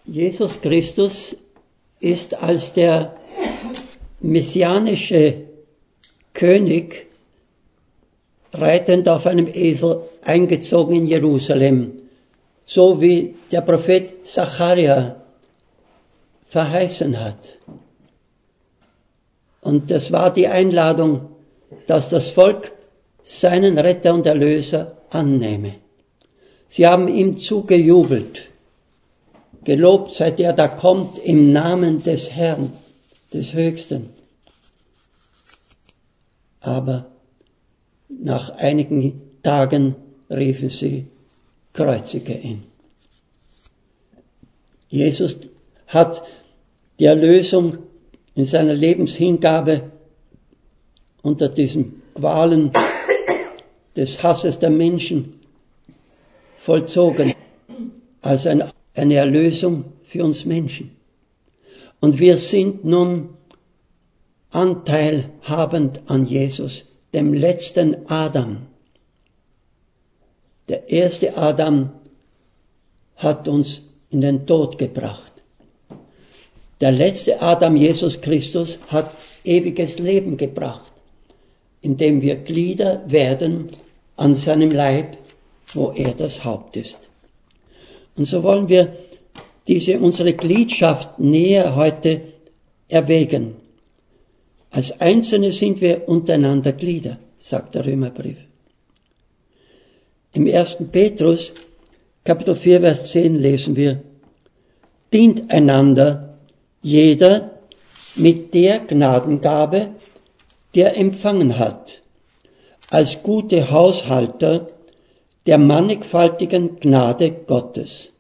Jesus Christus ist als der messianische König reitend auf einem Esel eingezogen in Jerusalem, so wie der Prophet Sacharja verheißen hat. Und das war die Einladung, dass das Volk seinen Retter und Erlöser annehme. Sie haben ihm zugejubelt. Gelobt sei der, da kommt im Namen des Herrn, des Höchsten. Aber nach einigen Tagen riefen sie, kreuzige ihn. Jesus hat die Erlösung in seiner Lebenshingabe unter diesen Qualen des Hasses der Menschen vollzogen, als eine Erlösung für uns Menschen. Und wir sind nun anteilhabend an Jesus, dem letzten Adam. Der erste Adam hat uns in den Tod gebracht. Der letzte Adam, Jesus Christus, hat ewiges Leben gebracht, indem wir Glieder werden an seinem Leib, wo er das Haupt ist. Und so wollen wir unsere Gliedschaft näher heute erwägen. Als Einzelne sind wir untereinander Glieder, sagt der Römerbrief. Im 1. Petrus, Kapitel 4, Vers 10 lesen wir: Dient einander, jeder mit der Gnadengabe, die er empfangen hat, als gute Haushalter der mannigfaltigen Gnade Gottes.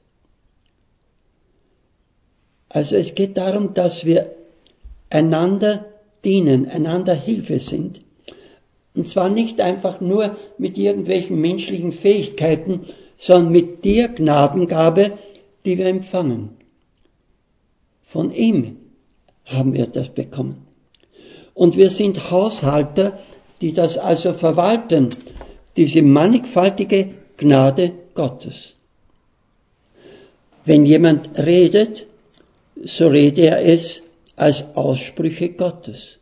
Also es geht darum, dass wir einander dienen, einander Hilfe sind. Und zwar nicht einfach nur mit irgendwelchen menschlichen Fähigkeiten, sondern mit der Gnadengabe, die wir empfangen. Von ihm haben wir das bekommen. Und wir sind Haushalter, die das also verwalten, diese mannigfaltige Gnade Gottes. Wenn jemand redet, so rede er es als Aussprüche Gottes.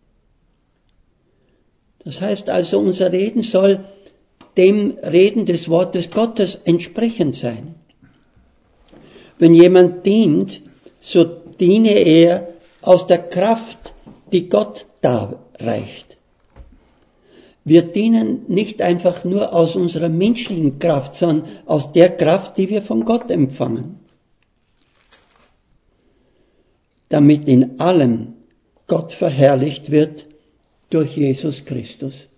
Das heißt also, unser Reden soll dem Reden des Wortes Gottes entsprechend sein. Wenn jemand dient, so diene er aus der Kraft, die Gott darreicht. Wir dienen nicht einfach nur aus unserer menschlichen Kraft, sondern aus der Kraft, die wir von Gott empfangen. Damit in allem Gott verherrlicht wird durch Jesus Christus.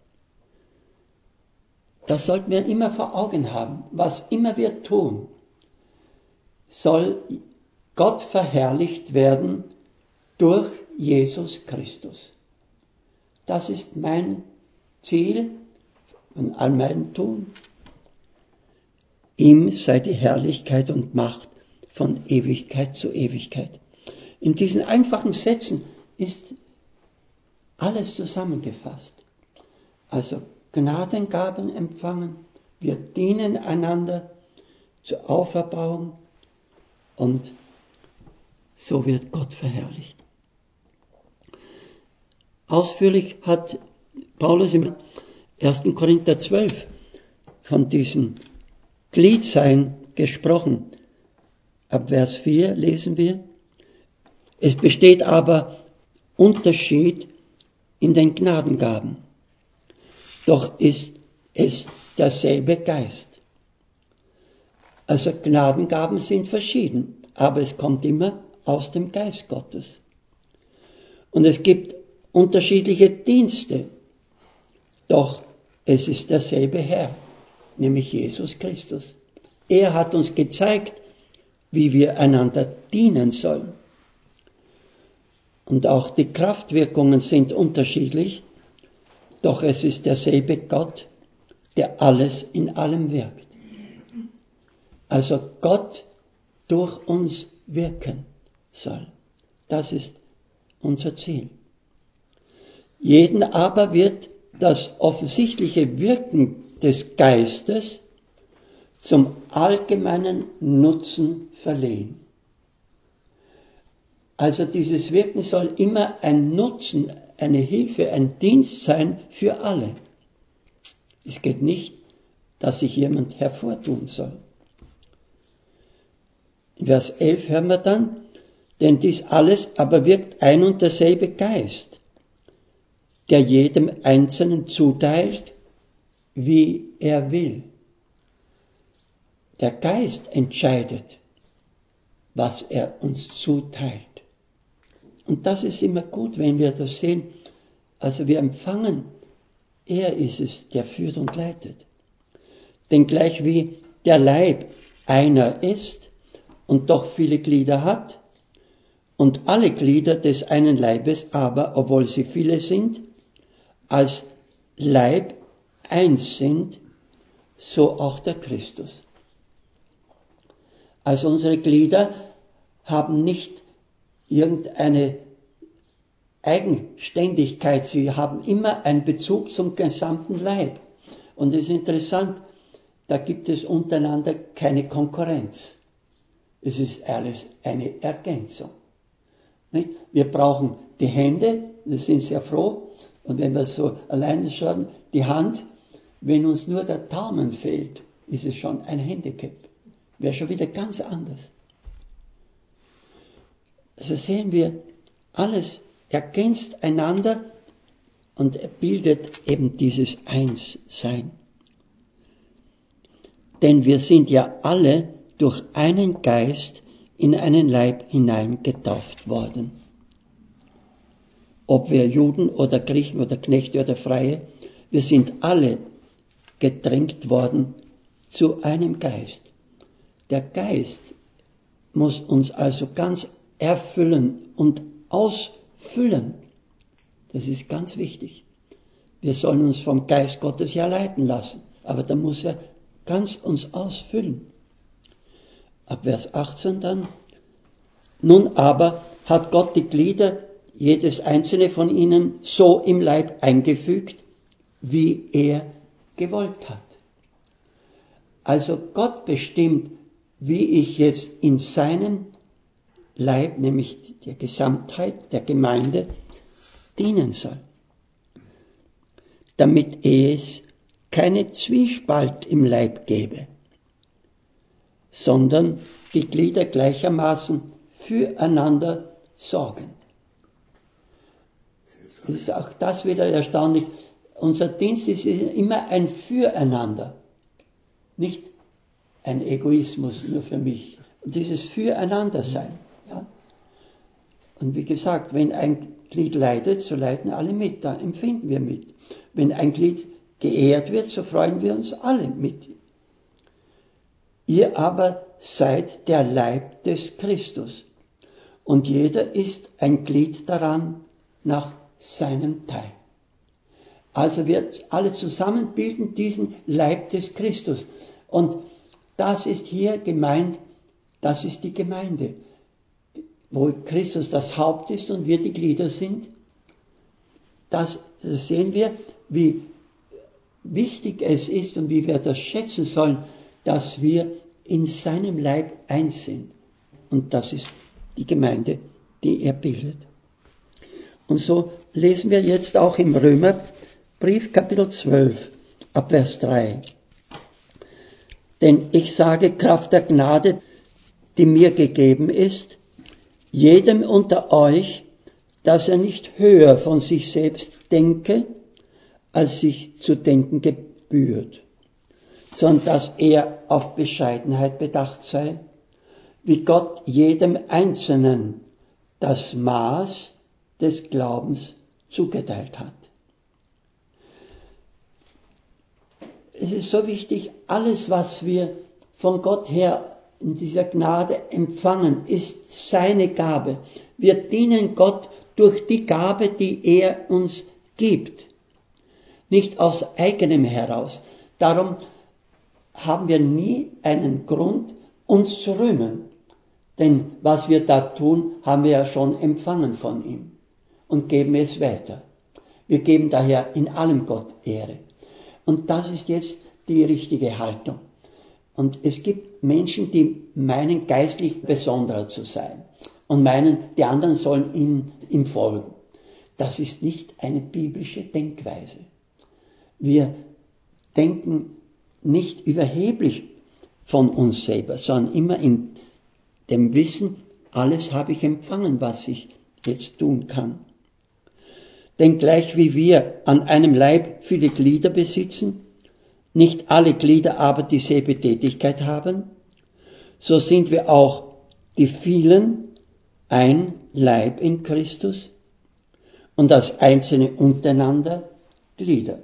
Das sollten wir immer vor Augen haben. Was immer wir tun, soll Gott verherrlicht werden durch Jesus Christus. Das ist mein Ziel von all meinem Tun. Ihm sei die Herrlichkeit und Macht von Ewigkeit zu Ewigkeit. In diesen einfachen Sätzen ist alles zusammengefasst. Also Gnadengaben empfangen, wir dienen einander zur Auferbauung und so wird Gott verherrlicht. Ausführlich hat Paulus im 1. Korinther 12 von diesem Gliedsein gesprochen. Ab Vers 4 lesen wir: Es besteht aber Unterschied in den Gnadengaben. Doch ist es derselbe Geist. Also Gnadengaben sind verschieden, aber es kommt immer aus dem Geist Gottes. Und es gibt unterschiedliche Dienste, doch es ist derselbe Herr, nämlich Jesus Christus. Er hat uns gezeigt, wie wir einander dienen sollen. Und auch die Kraftwirkungen sind unterschiedlich, doch es ist derselbe Gott, der alles in allem wirkt. Also Gott durch uns wirken soll. Das ist unser Ziel. Jeden aber wird das offensichtliche Wirken des Geistes zum allgemeinen Nutzen verlehen. Also dieses Wirken soll immer ein Nutzen, eine Hilfe, ein Dienst sein für alle. Es geht nicht, dass sich jemand hervortun soll. In Vers 11 hören wir dann, denn dies alles aber wirkt ein und derselbe Geist, der jedem Einzelnen zuteilt, wie er will. Der Geist entscheidet, was er uns zuteilt. Und das ist immer gut, wenn wir das sehen. Also wir empfangen, er ist es, der führt und leitet. Denn gleich wie der Leib einer ist und doch viele Glieder hat, und alle Glieder des einen Leibes aber, obwohl sie viele sind, als Leib eins sind, so auch der Christus. Also unsere Glieder haben nicht irgendeine Eigenständigkeit, sie haben immer einen Bezug zum gesamten Leib. Und es ist interessant, da gibt es untereinander keine Konkurrenz. Es ist alles eine Ergänzung. Nicht? Wir brauchen die Hände, wir sind sehr froh. Und wenn wir so alleine schauen, die Hand, wenn uns nur der Daumen fehlt, ist es schon ein Handicap. Wäre schon wieder ganz anders. Also sehen wir, alles ergänzt einander und bildet eben dieses Einssein. Denn wir sind ja alle durch einen Geist in einen Leib hineingetauft worden. Ob wir Juden oder Griechen oder Knechte oder Freie, wir sind alle gedrängt worden zu einem Geist. Der Geist muss uns also ganz erfüllen und ausfüllen. Das ist ganz wichtig. Wir sollen uns vom Geist Gottes ja leiten lassen, aber da muss er ganz uns ausfüllen. Ab Vers 18 dann. Nun aber hat Gott die Glieder, jedes einzelne von ihnen, so im Leib eingefügt, wie er gewollt hat. Also Gott bestimmt, wie ich jetzt in seinem Leib, nämlich der Gesamtheit, der Gemeinde, dienen soll. Damit es keine Zwiespalt im Leib gäbe, sondern die Glieder gleichermaßen füreinander sorgen. Das ist auch das wieder erstaunlich. Unser Dienst ist immer ein Füreinander, nicht ein Egoismus nur für mich. Und dieses Füreinander-Sein. Ja? Und wie gesagt, wenn ein Glied leidet, so leiden alle mit, da empfinden wir mit. Wenn ein Glied geehrt wird, so freuen wir uns alle mit. Ihr aber seid der Leib des Christus. Und jeder ist ein Glied daran nach seinem Teil. Also wir alle zusammen bilden diesen Leib des Christus. Und das ist hier gemeint, das ist die Gemeinde, wo Christus das Haupt ist und wir die Glieder sind. Das sehen wir, wie wichtig es ist und wie wir das schätzen sollen, dass wir in seinem Leib eins sind. Und das ist die Gemeinde, die er bildet. Und so lesen wir jetzt auch im Römerbrief Kapitel 12 ab Vers 3. Denn ich sage Kraft der Gnade, die mir gegeben ist, jedem unter euch, dass er nicht höher von sich selbst denke, als sich zu denken gebührt, sondern dass er auf Bescheidenheit bedacht sei, wie Gott jedem Einzelnen das Maß des Glaubens zugeteilt hat. Es ist so wichtig, alles, was wir von Gott her in dieser Gnade empfangen, ist seine Gabe. Wir dienen Gott durch die Gabe, die er uns gibt, nicht aus eigenem heraus. Darum haben wir nie einen Grund, uns zu rühmen. Denn was wir da tun, haben wir ja schon empfangen von ihm und geben es weiter. Wir geben daher in allem Gott Ehre. Und das ist jetzt die richtige Haltung. Und es gibt Menschen, die meinen, geistlich besonderer zu sein. und meinen, die anderen sollen ihm folgen. Das ist nicht eine biblische Denkweise. Wir denken nicht überheblich von uns selber, sondern immer in dem Wissen, alles habe ich empfangen, was ich jetzt tun kann. Denn gleich wie wir an einem Leib viele Glieder besitzen, nicht alle Glieder aber dieselbe Tätigkeit haben, so sind wir auch die vielen ein Leib in Christus und als Einzelne untereinander Glieder.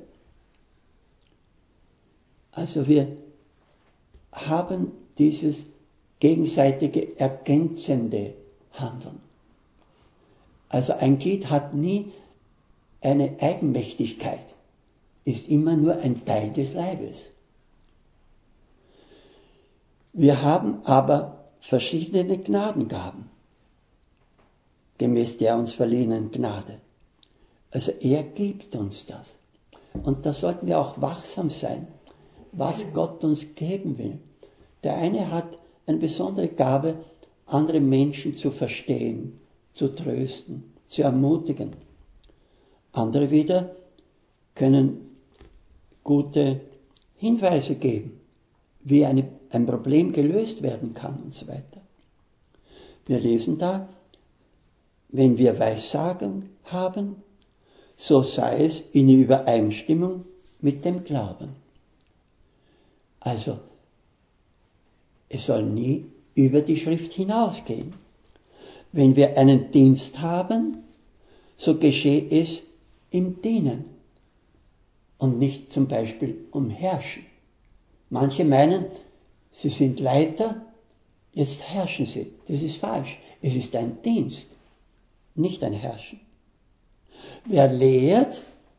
Also wir haben dieses gegenseitige ergänzende Handeln. Also ein Glied hat nie eine Eigenmächtigkeit, ist immer nur ein Teil des Leibes. Wir haben aber verschiedene Gnadengaben, gemäß der uns verliehenen Gnade. Also er gibt uns das. Und da sollten wir auch wachsam sein, was Gott uns geben will. Der eine hat eine besondere Gabe, andere Menschen zu verstehen, zu trösten, zu ermutigen. Andere wieder können gute Hinweise geben, wie ein Problem gelöst werden kann und so weiter. Wir lesen da, wenn wir Weissagen haben, so sei es in Übereinstimmung mit dem Glauben. Also, es soll nie über die Schrift hinausgehen. Wenn wir einen Dienst haben, so geschehe es im Dienen und nicht zum Beispiel umherrschen. Manche meinen, sie sind Leiter, jetzt herrschen sie. Das ist falsch. Es ist ein Dienst, nicht ein Herrschen. Wer lehrt,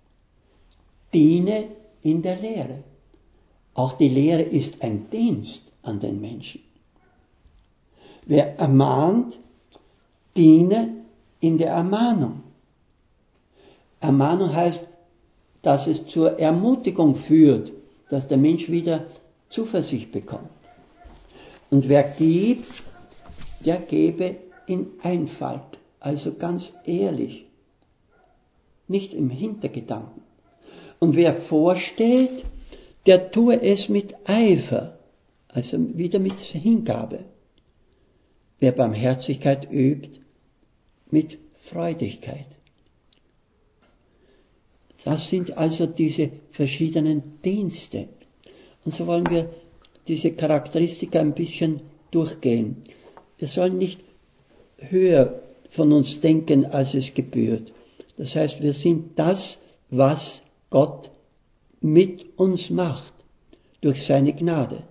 diene in der Lehre. Auch die Lehre ist ein Dienst an den Menschen. Wer ermahnt, diene in der Ermahnung. Ermahnung heißt, dass es zur Ermutigung führt, dass der Mensch wieder Zuversicht bekommt. Und wer gibt, der gebe in Einfalt, also ganz ehrlich, nicht im Hintergedanken. Und wer vorsteht, der tue es mit Eifer, also wieder mit Hingabe. Wer Barmherzigkeit übt, mit Freudigkeit. Das sind also diese verschiedenen Dienste. Und so wollen wir diese Charakteristika ein bisschen durchgehen. Wir sollen nicht höher von uns denken, als es gebührt. Das heißt, wir sind das, was Gott mit uns macht, durch seine Gnade.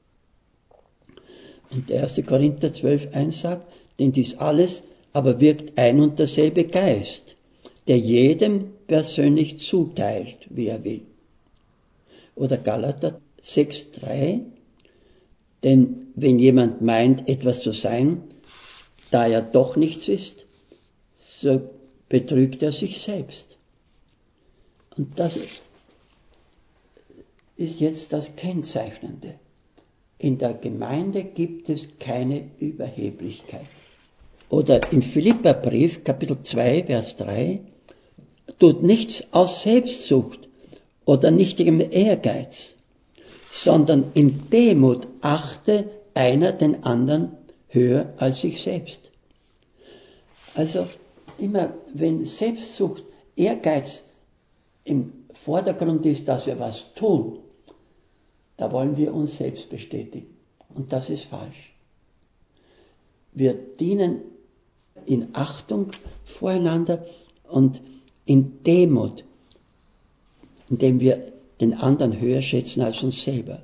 Und 1. Korinther 12,1 sagt, denn dies alles aber wirkt ein und derselbe Geist, der jedem persönlich zuteilt, wie er will. Oder Galater 6,3, denn wenn jemand meint, etwas zu sein, da er doch nichts ist, so betrügt er sich selbst. Und das ist jetzt das Kennzeichnende. In der Gemeinde gibt es keine Überheblichkeit. Oder im Philipperbrief, Kapitel 2, Vers 3, tut nichts aus Selbstsucht oder nichtigem Ehrgeiz, sondern in Demut achte einer den anderen höher als sich selbst. Also immer, wenn Selbstsucht, Ehrgeiz im Vordergrund ist, dass wir was tun, da wollen wir uns selbst bestätigen. Und das ist falsch. Wir dienen in Achtung voreinander und in Demut, indem wir den anderen höher schätzen als uns selber.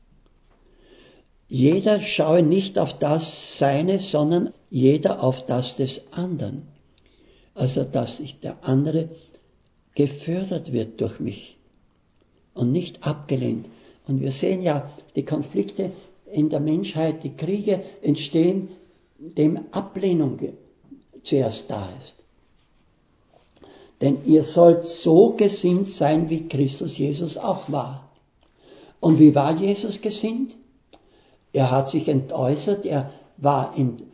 Jeder schaue nicht auf das Seine, sondern jeder auf das des anderen. Also, dass der andere gefördert wird durch mich und nicht abgelehnt. Und wir sehen ja, die Konflikte in der Menschheit, die Kriege entstehen, indem Ablehnung zuerst da ist. Denn ihr sollt so gesinnt sein, wie Christus Jesus auch war. Und wie war Jesus gesinnt? Er hat sich entäußert, er war in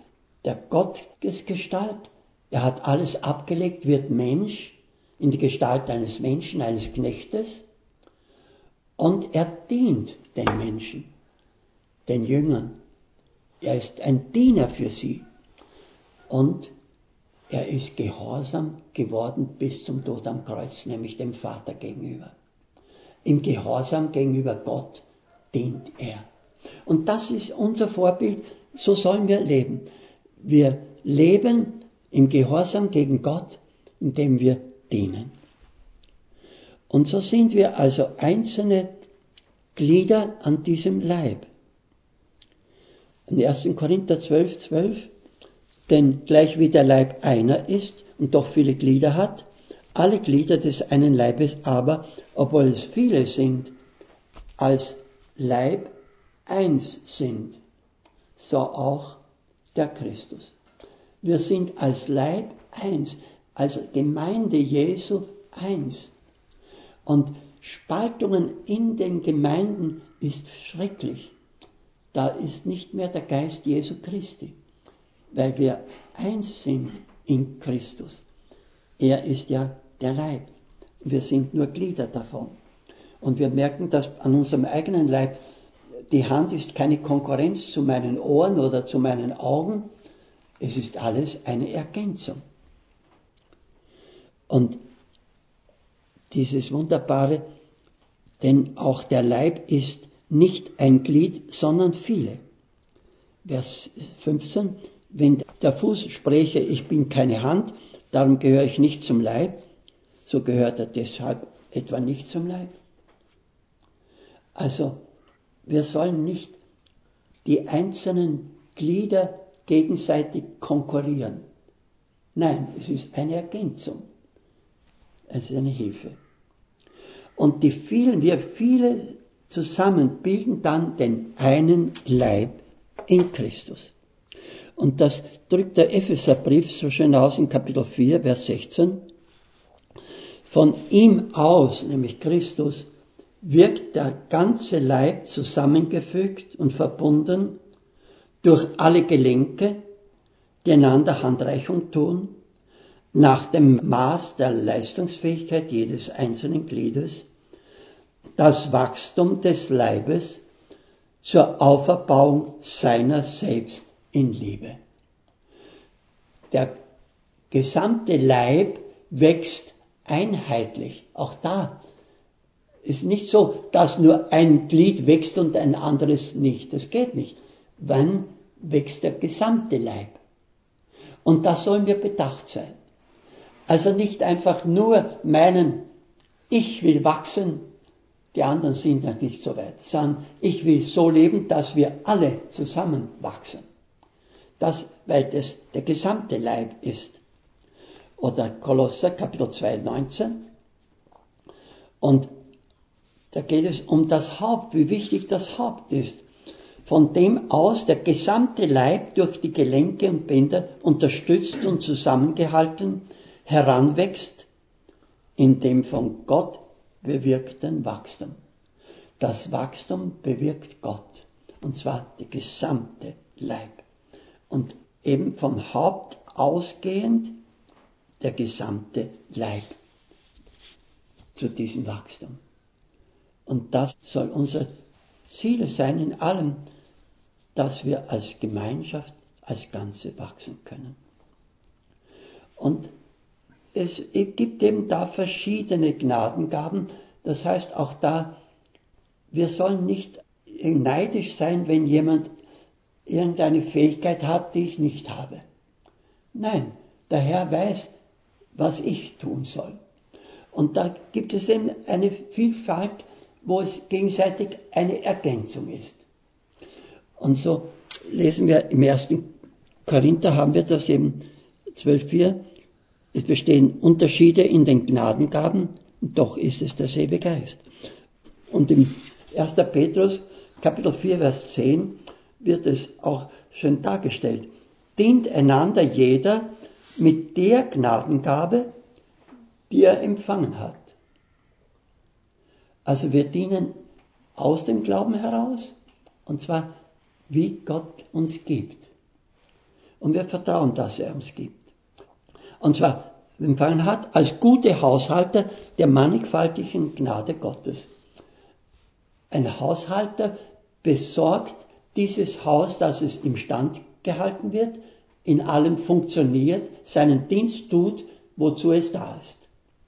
der Gottesgestalt. Er hat alles abgelegt, wird Mensch in die Gestalt eines Menschen, eines Knechtes. Und er dient den Menschen, den Jüngern. Er ist ein Diener für sie. Und er ist gehorsam geworden bis zum Tod am Kreuz, nämlich dem Vater gegenüber. Im Gehorsam gegenüber Gott dient er. Und das ist unser Vorbild, so sollen wir leben. Wir leben im Gehorsam gegen Gott, indem wir dienen. Und so sind wir also einzelne Glieder an diesem Leib. In 1. Korinther 12,12, denn gleich wie der Leib einer ist und doch viele Glieder hat, alle Glieder des einen Leibes aber, obwohl es viele sind, als Leib eins sind, so auch der Christus. Wir sind als Leib eins, als Gemeinde Jesu eins. Und Spaltungen in den Gemeinden ist schrecklich. Da ist nicht mehr der Geist Jesu Christi, weil wir eins sind in Christus. Er ist ja der Leib. Wir sind nur Glieder davon. Und wir merken, dass an unserem eigenen Leib die Hand ist keine Konkurrenz zu meinen Ohren oder zu meinen Augen. Es ist alles eine Ergänzung. Und dieses Wunderbare, denn auch der Leib ist nicht ein Glied, sondern viele. Vers 15, wenn der Fuß spräche, ich bin keine Hand, darum gehöre ich nicht zum Leib, so gehört er deshalb etwa nicht zum Leib. Also, wir sollen nicht die einzelnen Glieder gegenseitig konkurrieren. Nein, es ist eine Ergänzung. Es ist eine Hilfe. Und wir viele zusammen bilden dann den einen Leib in Christus. Und das drückt der Epheserbrief so schön aus in Kapitel 4, Vers 16. Von ihm aus, nämlich Christus, wirkt der ganze Leib zusammengefügt und verbunden durch alle Gelenke, die einander Handreichung tun, nach dem Maß der Leistungsfähigkeit jedes einzelnen Gliedes, das Wachstum des Leibes zur Auferbauung seiner selbst in Liebe. Der gesamte Leib wächst einheitlich. Auch da ist nicht so, dass nur ein Glied wächst und ein anderes nicht. Das geht nicht. Wann wächst der gesamte Leib? Und da sollen wir bedacht sein. Also nicht einfach nur meinen, ich will wachsen, die anderen sind ja nicht so weit, sondern ich will so leben, dass wir alle zusammen wachsen. Das, weil das der gesamte Leib ist. Oder Kolosser Kapitel 2, 19. Und da geht es um das Haupt, wie wichtig das Haupt ist. Von dem aus der gesamte Leib durch die Gelenke und Bänder unterstützt und zusammengehalten heranwächst in dem von Gott bewirkten Wachstum. Das Wachstum bewirkt Gott, und zwar der gesamte Leib. Und eben vom Haupt ausgehend der gesamte Leib zu diesem Wachstum. Und das soll unser Ziel sein in allem, dass wir als Gemeinschaft, als Ganze wachsen können. Und es gibt eben da verschiedene Gnadengaben. Das heißt auch da, wir sollen nicht neidisch sein, wenn jemand irgendeine Fähigkeit hat, die ich nicht habe. Nein, der Herr weiß, was ich tun soll. Und da gibt es eben eine Vielfalt, wo es gegenseitig eine Ergänzung ist. Und so lesen wir im 1. Korinther, haben wir das eben 12,4. Es bestehen Unterschiede in den Gnadengaben, doch ist es derselbe Geist. Und im 1. Petrus, Kapitel 4, Vers 10, wird es auch schön dargestellt. Dient einander jeder mit der Gnadengabe, die er empfangen hat. Also wir dienen aus dem Glauben heraus, und zwar wie Gott uns gibt. Und wir vertrauen, dass er uns gibt. Und zwar empfangen hat als gute Haushalter der mannigfaltigen Gnade Gottes. Ein Haushalter besorgt dieses Haus, dass es im Stand gehalten wird, in allem funktioniert, seinen Dienst tut, wozu es da ist.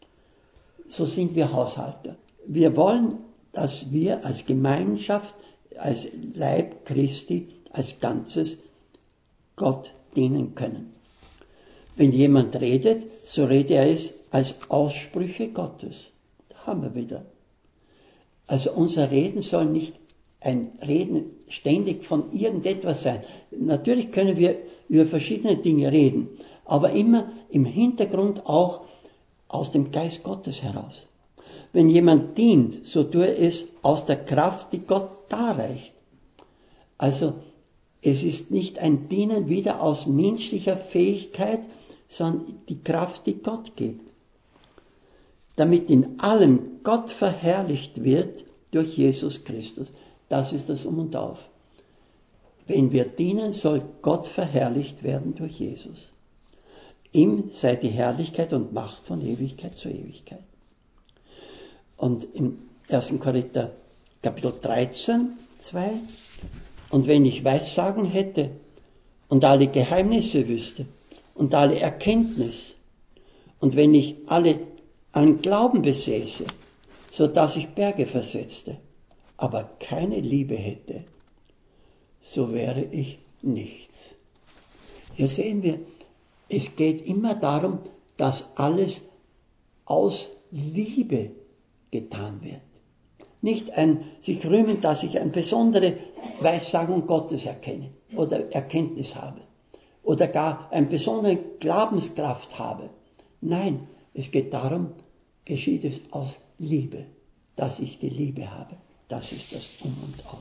So sind wir Haushalter. Wir wollen, dass wir als Gemeinschaft, als Leib Christi, als Ganzes Gott dienen können. Wenn jemand redet, so redet er es als Aussprüche Gottes. Da haben wir wieder. Also unser Reden soll nicht ein Reden ständig von irgendetwas sein. Natürlich können wir über verschiedene Dinge reden, aber immer im Hintergrund auch aus dem Geist Gottes heraus. Wenn jemand dient, so tue es aus der Kraft, die Gott darreicht. Also es ist nicht ein Dienen wieder aus menschlicher Fähigkeit, sondern die Kraft, die Gott gibt. Damit in allem Gott verherrlicht wird durch Jesus Christus. Das ist das Um und Auf. Wenn wir dienen, soll Gott verherrlicht werden durch Jesus. Ihm sei die Herrlichkeit und Macht von Ewigkeit zu Ewigkeit. Und im 1. Korinther Kapitel 13, 2, und wenn ich Weissagen hätte und alle Geheimnisse wüsste und alle Erkenntnis und wenn ich allen Glauben besäße, so dass ich Berge versetzte, aber keine Liebe hätte, so wäre ich nichts. Hier sehen wir, es geht immer darum, dass alles aus Liebe getan wird. Nicht sich rühmen, dass ich eine besondere Weissagung Gottes erkenne oder Erkenntnis habe oder gar eine besondere Glaubenskraft habe. Nein, es geht darum, geschieht es aus Liebe, dass ich die Liebe habe. Das ist das Um und Auf.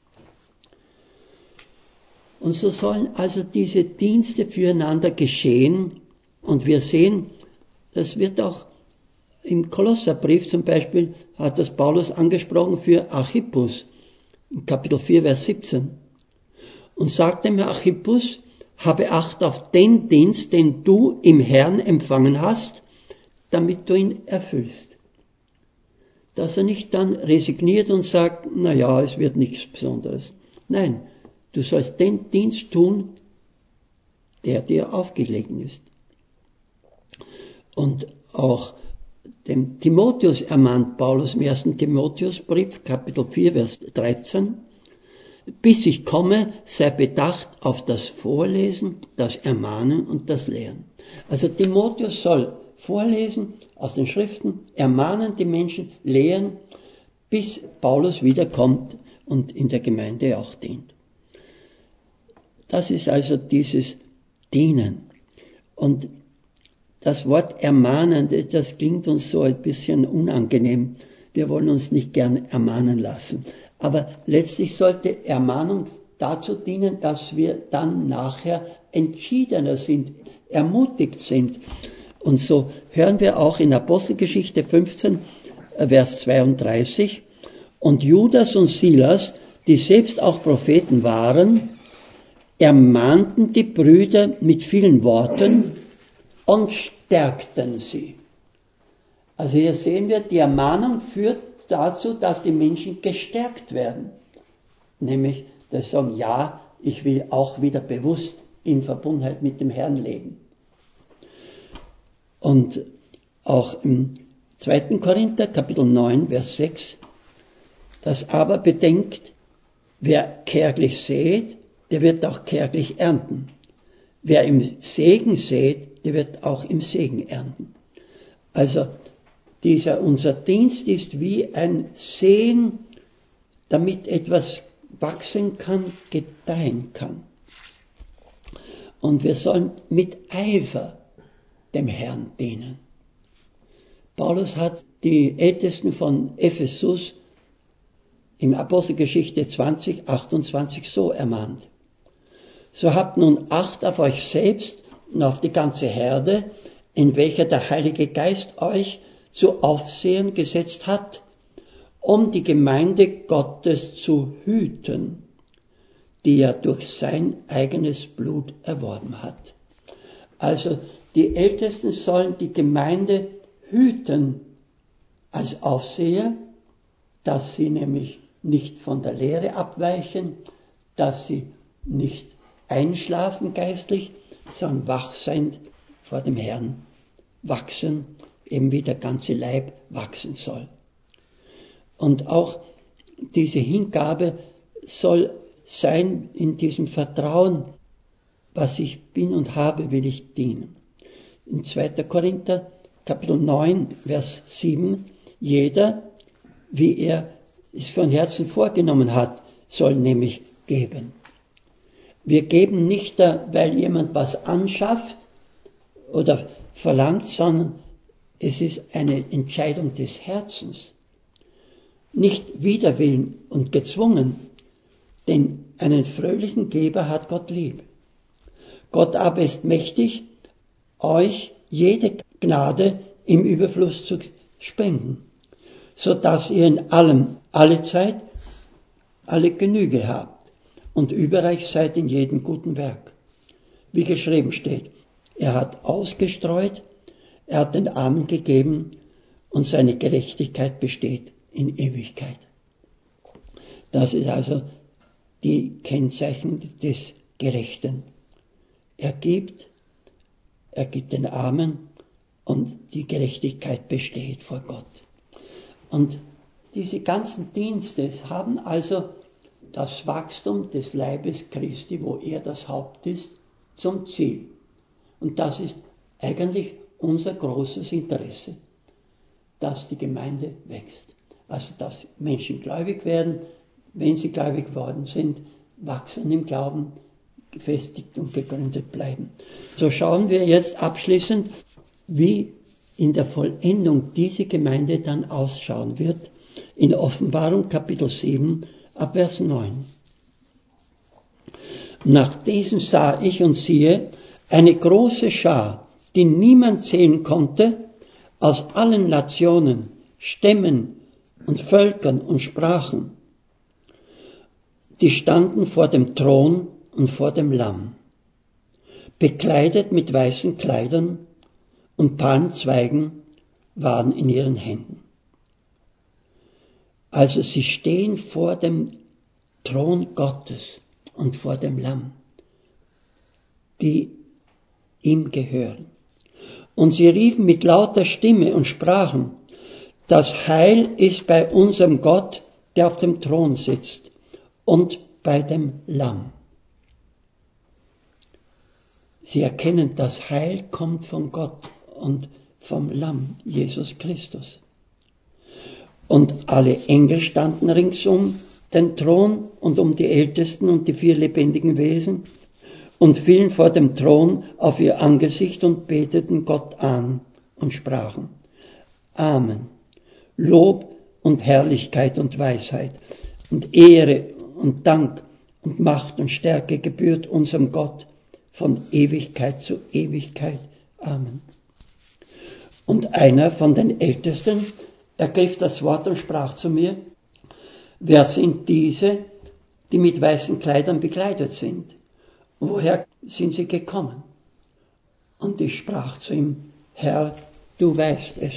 Und so sollen also diese Dienste füreinander geschehen. Und wir sehen, das wird auch im Kolosserbrief zum Beispiel, hat das Paulus angesprochen für Archippus, in Kapitel 4, Vers 17. Und sagt dem Archippus, habe Acht auf den Dienst, den du im Herrn empfangen hast, damit du ihn erfüllst. Dass er nicht dann resigniert und sagt, es wird nichts Besonderes. Nein, du sollst den Dienst tun, der dir aufgelegen ist. Und auch dem Timotheus ermahnt Paulus im 1. Timotheusbrief, Kapitel 4, Vers 13, bis ich komme, sei bedacht auf das Vorlesen, das Ermahnen und das Lehren. Also Timotheus soll vorlesen aus den Schriften, ermahnen die Menschen, lehren, bis Paulus wiederkommt und in der Gemeinde auch dient. Das ist also dieses Dienen. Und das Wort ermahnen, das klingt uns so ein bisschen unangenehm. Wir wollen uns nicht gern ermahnen lassen. Aber letztlich sollte Ermahnung dazu dienen, dass wir dann nachher entschiedener sind, ermutigt sind. Und so hören wir auch in Apostelgeschichte 15, Vers 32, und Judas und Silas, die selbst auch Propheten waren, ermahnten die Brüder mit vielen Worten und stärkten sie. Also hier sehen wir, die Ermahnung führt dazu, dass die Menschen gestärkt werden. Nämlich, dass sie sagen, ja, ich will auch wieder bewusst in Verbundenheit mit dem Herrn leben. Und auch im 2. Korinther, Kapitel 9, Vers 6, das aber bedenkt, wer kärglich sät, der wird auch kärglich ernten. Wer im Segen sät, der wird auch im Segen ernten. Also unser Dienst ist wie ein Säen, damit etwas wachsen kann, gedeihen kann. Und wir sollen mit Eifer dem Herrn dienen. Paulus hat die Ältesten von Ephesus im Apostelgeschichte 20, 28 so ermahnt. So habt nun Acht auf euch selbst und auf die ganze Herde, in welcher der Heilige Geist euch zu Aufsehern gesetzt hat, um die Gemeinde Gottes zu hüten, die er durch sein eigenes Blut erworben hat. Also die Ältesten sollen die Gemeinde hüten als Aufseher, dass sie nämlich nicht von der Lehre abweichen, dass sie nicht einschlafen geistlich, sondern wach sein vor dem Herrn, wachsen, eben wie der ganze Leib wachsen soll. Und auch diese Hingabe soll sein in diesem Vertrauen, was ich bin und habe, will ich dienen. In 2. Korinther, Kapitel 9, Vers 7, jeder, wie er es von Herzen vorgenommen hat, soll nämlich geben. Wir geben nicht, weil jemand was anschafft oder verlangt, sondern es ist eine Entscheidung des Herzens. Nicht wider Willen und gezwungen, denn einen fröhlichen Geber hat Gott lieb. Gott aber ist mächtig, euch jede Gnade im Überfluss zu spenden, so dass ihr in allem, alle Zeit, alle Genüge habt und überreich seid in jedem guten Werk. Wie geschrieben steht, er hat ausgestreut, er hat den Armen gegeben und seine Gerechtigkeit besteht in Ewigkeit. Das ist also die Kennzeichen des Gerechten. Er gibt den Armen und die Gerechtigkeit besteht vor Gott. Und diese ganzen Dienste haben also das Wachstum des Leibes Christi, wo er das Haupt ist, zum Ziel. Und das ist eigentlich unser großes Interesse, dass die Gemeinde wächst. Also dass Menschen gläubig werden, wenn sie gläubig geworden sind, wachsen im Glauben, gefestigt und gegründet bleiben. So schauen wir jetzt abschließend, wie in der Vollendung diese Gemeinde dann ausschauen wird, in Offenbarung Kapitel 7, ab Vers 9. Nach diesem sah ich und siehe, eine große Schar, die niemand zählen konnte, aus allen Nationen, Stämmen und Völkern und Sprachen. Die standen vor dem Thron und vor dem Lamm, bekleidet mit weißen Kleidern, und Palmzweigen waren in ihren Händen. Also sie stehen vor dem Thron Gottes und vor dem Lamm, die ihm gehören. Und sie riefen mit lauter Stimme und sprachen, das Heil ist bei unserem Gott, der auf dem Thron sitzt, und bei dem Lamm. Sie erkennen, das Heil kommt von Gott und vom Lamm, Jesus Christus. Und alle Engel standen ringsum den Thron und um die Ältesten und die 4 lebendigen Wesen und fielen vor dem Thron auf ihr Angesicht und beteten Gott an und sprachen, Amen, Lob und Herrlichkeit und Weisheit und Ehre und Dank und Macht und Stärke gebührt unserem Gott von Ewigkeit zu Ewigkeit. Amen. Und einer von den Ältesten ergriff das Wort und sprach zu mir, wer sind diese, die mit weißen Kleidern bekleidet sind? Woher sind sie gekommen? Und ich sprach zu ihm, Herr, du weißt es.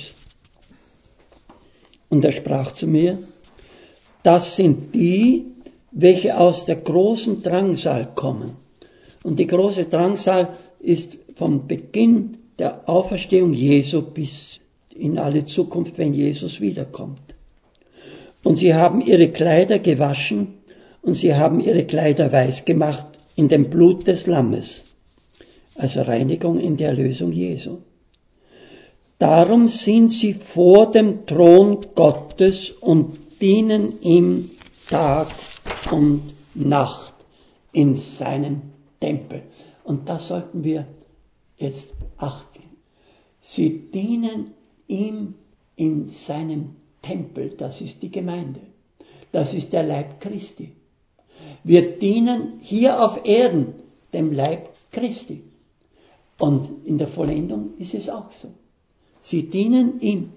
Und er sprach zu mir, das sind die, welche aus der großen Drangsal kommen. Und die große Drangsal ist vom Beginn der Auferstehung Jesu bis in alle Zukunft, wenn Jesus wiederkommt. Und sie haben ihre Kleider gewaschen und sie haben ihre Kleider weiß gemacht in dem Blut des Lammes. Also Reinigung in der Erlösung Jesu. Darum sind sie vor dem Thron Gottes und dienen ihm Tag und Nacht in seinem Tempel. Und das sollten wir jetzt achten. Sie dienen ihm in seinem Tempel, das ist die Gemeinde. Das ist der Leib Christi. Wir dienen hier auf Erden dem Leib Christi. Und in der Vollendung ist es auch so. Sie dienen ihm.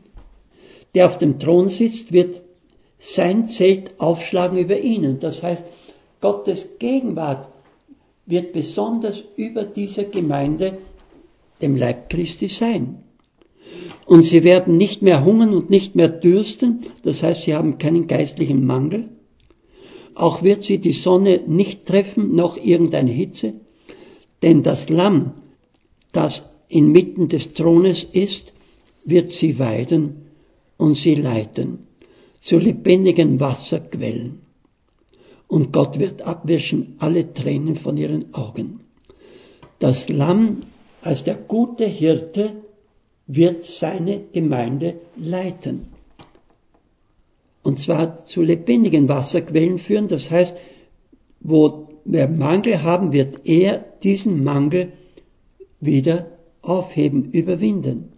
Der auf dem Thron sitzt, wird sein Zelt aufschlagen über ihnen. Das heißt, Gottes Gegenwart wird besonders über dieser Gemeinde, dem Leib Christi, sein. Und sie werden nicht mehr hungern und nicht mehr dürsten, das heißt, sie haben keinen geistlichen Mangel. Auch wird sie die Sonne nicht treffen, noch irgendeine Hitze, denn das Lamm, das inmitten des Thrones ist, wird sie weiden und sie leiten zu lebendigen Wasserquellen. Und Gott wird abwischen alle Tränen von ihren Augen. Das Lamm als der gute Hirte wird seine Gemeinde leiten. Und zwar zu lebendigen Wasserquellen führen, das heißt, wo wir Mangel haben, wird er diesen Mangel wieder aufheben, überwinden.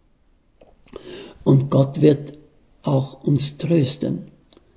Und Gott wird auch uns trösten.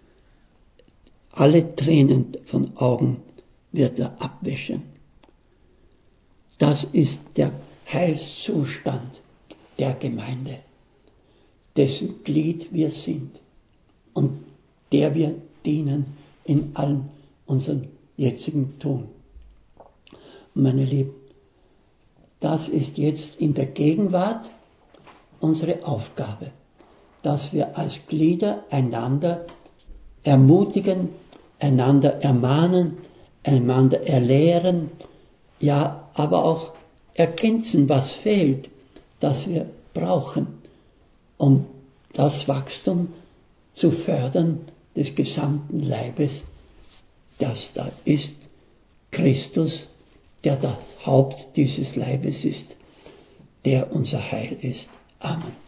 Alle Tränen von Augen wird er abwischen. Das ist der Heilszustand der Gemeinde, dessen Glied wir sind und der wir dienen in allem unserem jetzigen Tun. Meine Lieben, das ist jetzt in der Gegenwart unsere Aufgabe, dass wir als Glieder einander ermutigen, einander ermahnen, einander erlehren, ja, aber auch ergänzen, was fehlt, das wir brauchen, um das Wachstum zu fördern des gesamten Leibes, das da ist, Christus, der das Haupt dieses Leibes ist, der unser Heil ist. Amen.